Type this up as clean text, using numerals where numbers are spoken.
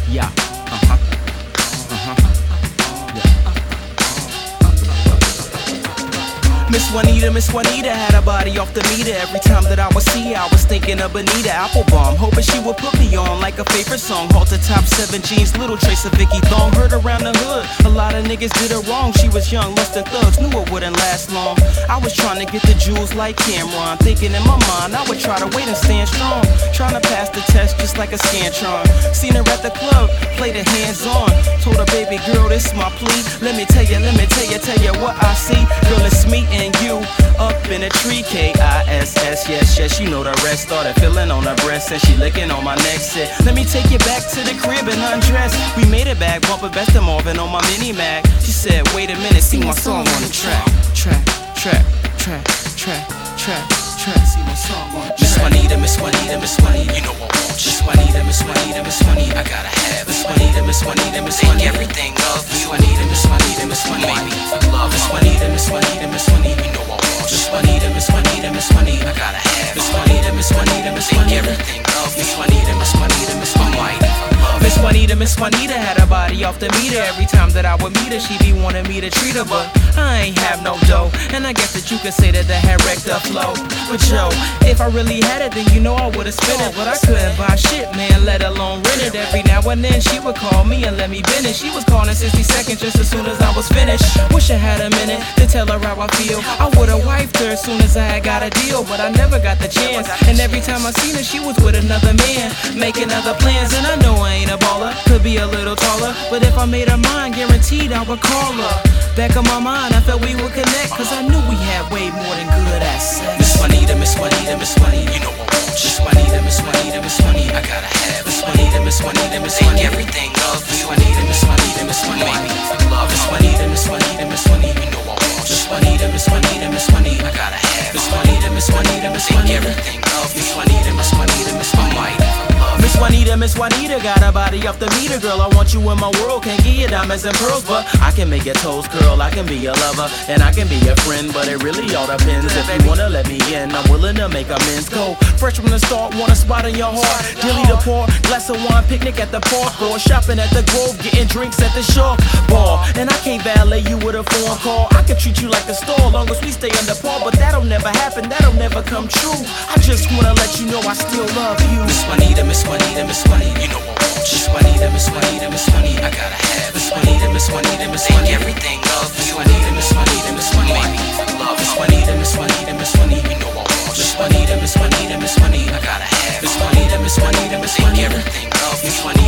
Yeah. Uh-huh. Uh-huh. Miss Juanita had a body off the meter. Every time that I would see her, I was thinking of Bonita Applebum, hoping she would put me on like a favorite song. Halter top 7 jeans, little trace of Vicky Thong. Heard around the hood, a lot of niggas did her wrong. She was young, less than thugs, knew it wouldn't last long. I was trying to get the jewels like Cameron, thinking in my mind I would try to wait and stand strong. Trying to pass the test just like a Scantron. Seen her at the club, played her hands on. Told her, baby girl, this is my plea. Let me tell you what I see. Girl, it's me and you up in a tree. K-I-S-S, yes, you know the rest. Started feeling on her breast and she licking on my neck. Said, let me take you back to the crib and undress. We made it back, bumping Best of Marvin on my mini Mac. She said, wait a minute, see my song on the track. See my song on the track. Miss Juanita, you know I want you. Miss Juanita, I gotta have Miss Juanita, take everything of Miss Juanita, baby, for love. Miss Juanita, you know I want you. Miss Juanita, I gotta have Miss Juanita, take everything of Miss Juanita, Miss Juanita had a body off the meter. Every time that I would meet her, she be wanting me to treat her, but I ain't have no dough. And I guess that you could say that the hair wrecked the flow. But yo, if I really had it, then you know I would've spent it. But I couldn't buy shit, man, let alone rent it. Every now and then she would call me and let me bend it. She was calling 60 seconds just as soon as I was finished. Wish I had a minute to tell her how I feel. I would've wifed her as soon as I had got a deal, but I never got the chance. And every time I seen her, she was with another man, making other plans. And I know I ain't a baller, could be a little taller, but if I made her mine, guaranteed I would call her. Back of my mind, I felt we would connect, cause I knew we had way more than good at sex. Miss Juanita, you know I want you. Miss Juanita, I gotta have Miss Juanita, take everything of Miss Juanita, baby, for love. Miss Juanita, you know I want you. Miss Juanita, I gotta have Miss Juanita, take everything of Miss Juanita, Miss Juanita got a body off the meter. Girl, I want you in my world. Can't give you diamonds and pearls, but I can make your toes curl. I can be your lover and I can be your friend, but it really all depends. If you wanna let me in, I'm willing to make amends. Go fresh from the start, want a spot in your heart. Dilly the pour, glass of wine, picnic at the park, or shopping at the Grove, getting drinks at the shore bar. And I can't valet you with a phone call. I can treat you like a store, long as we stay under par. But that'll never happen, that'll never come true. I just wanna let you know I still love you. Miss Juanita, you know I want you. Miss Juanita, I gotta have Miss Juanita, take everything of Miss Juanita, baby, for love. Miss Juanita, you know I want you. Miss Juanita, I gotta have Miss Juanita, take everything of Miss Juanita.